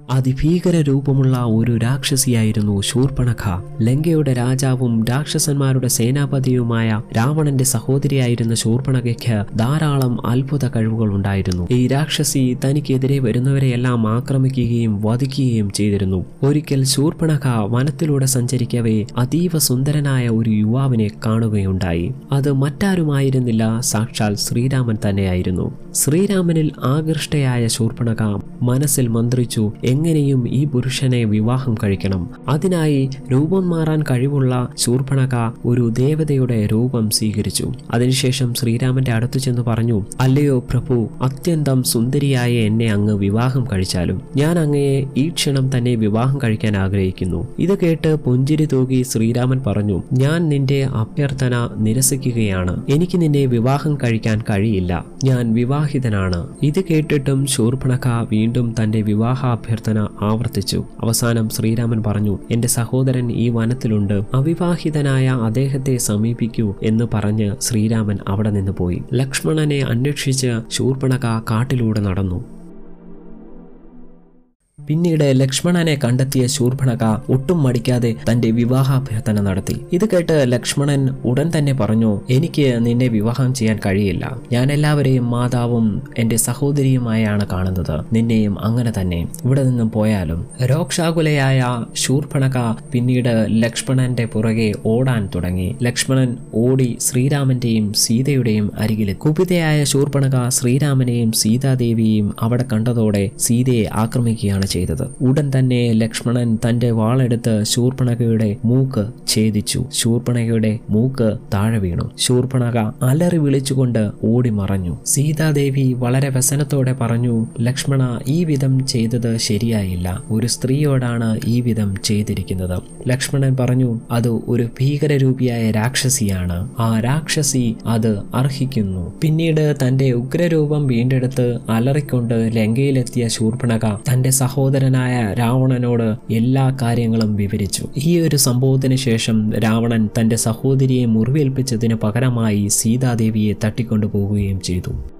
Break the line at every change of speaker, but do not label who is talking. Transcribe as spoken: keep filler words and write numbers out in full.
അതിഭീകര രൂപമുള്ള ഒരു രാക്ഷസിയായിരുന്നു ശൂർപ്പണഖ. ലങ്കയുടെ രാജാവും രാക്ഷസന്മാരുടെ സേനാപതിയുമായ രാവണന്റെ സഹോദരിയായിരുന്ന ശൂർപ്പണഖയ്ക്ക് ധാരാളം അത്ഭുത കഴിവുകൾ ഉണ്ടായിരുന്നു. ഈ രാക്ഷസി തനിക്കെതിരെ വരുന്നവരെയെല്ലാം ആക്രമിക്കുകയും വധിക്കുകയും ചെയ്തിരുന്നു. ഒരിക്കൽ ശൂർപ്പണഖ വനത്തിലൂടെ സഞ്ചരിക്കവേ അതീവ സുന്ദരനായ ഒരു യുവാവിനെ കാണുകയുണ്ടായി. അത് മറ്റാരുമായിരുന്നില്ല, സാക്ഷാൽ ശ്രീരാമൻ തന്നെയായിരുന്നു. ശ്രീരാമനിൽ ആകൃഷ്ടയായ ശൂർപ്പണഖ മനസ്സിൽ മന്ത്രിച്ചു, എങ്ങനെയും ഈ പുരുഷനെ വിവാഹം കഴിക്കണം. അതിനായി രൂപം മാറാൻ കഴിവുള്ള ശൂർപ്പണഖ ഒരു ദേവതയുടെ രൂപം സ്വീകരിച്ചു. അതിനുശേഷം ശ്രീരാമന്റെ അടുത്തു ചെന്ന് പറഞ്ഞു, അല്ലയോ പ്രഭു, അത്യന്തം സുന്ദരിയായ എന്നെ അങ്ങ് വിവാഹം കഴിച്ചാലും ഞാൻ അങ്ങയെ ഈ ക്ഷണം തന്നെ വിവാഹം കഴിക്കാൻ ആഗ്രഹിക്കുന്നു. ഇത് കേട്ട് പുഞ്ചിരി തൂകി ശ്രീരാമൻ പറഞ്ഞു, ഞാൻ നിന്റെ അഭ്യർത്ഥന നിരസിക്കുകയാണ്. എനിക്ക് നിന്നെ വിവാഹം കഴിക്കാൻ കഴിയില്ല. ഞാൻ വിവാഹിതനാണ്. ഇത് കേട്ടിട്ടും ശൂർപ്പണഖ വീണ്ടും തന്റെ വിവാഹാഭ്യർത്ഥന ആവർത്തിച്ചു. അവസാനം ശ്രീരാമൻ പറഞ്ഞു, എന്റെ സഹോദരൻ ഈ വനത്തിലുണ്ട്. അവിവാഹിതനായ അദ്ദേഹത്തെ സമീപിക്കൂ എന്ന് പറഞ്ഞ് ശ്രീരാമൻ അവിടെ നിന്ന് പോയി. ലക്ഷ്മണനെ അന്വേഷിച്ച് ശൂർപ്പണഖ കാട്ടിലൂടെ നടന്നു. പിന്നീട് ലക്ഷ്മണനെ കണ്ടെത്തിയ ശൂർപ്പണഖ ഒട്ടും മടിക്കാതെ തന്റെ വിവാഹാഭ്യർത്ഥന നടത്തി. ഇത് കേട്ട് ലക്ഷ്മണൻ ഉടൻ തന്നെ പറഞ്ഞു, എനിക്ക് നിന്നെ വിവാഹം ചെയ്യാൻ കഴിയില്ല. ഞാൻ എല്ലാവരെയും മാതാവും എന്റെ സഹോദരിയുമായാണ് കാണുന്നത്. നിന്നെയും അങ്ങനെ തന്നെ. ഇവിടെ നിന്നും പോയാലും. രോക്ഷാകുലയായ ശൂർപ്പണഖ പിന്നീട് ലക്ഷ്മണന്റെ പുറകെ ഓടാൻ തുടങ്ങി. ലക്ഷ്മണൻ ഓടി ശ്രീരാമന്റെയും സീതയുടെയും അരികിൽ. കുപിതയായ ശൂർപ്പണഖ ശ്രീരാമനെയും സീതാദേവിയെയും അവിടെ കണ്ടതോടെ സീതയെ ആക്രമിക്കുകയാണ് ചെയ്തത്. ഉടൻ തന്നെ ലക്ഷ്മണൻ തന്റെ വാളെടുത്ത് ശൂർപ്പണഖയുടെ മൂക്ക് ഛേദിച്ചു. ശൂർപ്പണഖയുടെ മൂക്ക് താഴെ വീണു. ശൂർപ്പണഖ അലറി വിളിച്ചുകൊണ്ട് ഓടി മറഞ്ഞു. സീതാദേവി വളരെ വ്യസനത്തോടെ പറഞ്ഞു, ലക്ഷ്മണ, ഈ വിധം ചെയ്തത് ശരിയായില്ല. ഒരു സ്ത്രീയോടാണ് ഈ വിധം ചെയ്തിരിക്കുന്നത്. ലക്ഷ്മണൻ പറഞ്ഞു, അത് ഒരു ഭീകരരൂപിയായ രാക്ഷസിയാണ്. ആ രാക്ഷസി അത് അർഹിക്കുന്നു. പിന്നീട് തന്റെ ഉഗ്രരൂപം വീണ്ടെടുത്ത് അലറിക്കൊണ്ട് ലങ്കയിലെത്തിയ ശൂർപ്പണഖ തന്റെ സഹോദരനായ രാവണനോട് എല്ലാ കാര്യങ്ങളും വിവരിച്ചു. ഈ ഒരു സംഭവത്തിന് ശേഷം രാവണൻ തന്റെ സഹോദരിയെ മുറിവേൽപ്പിച്ചതിന് പകരമായി സീതാദേവിയെ തട്ടിക്കൊണ്ടുപോവുകയും ചെയ്തു.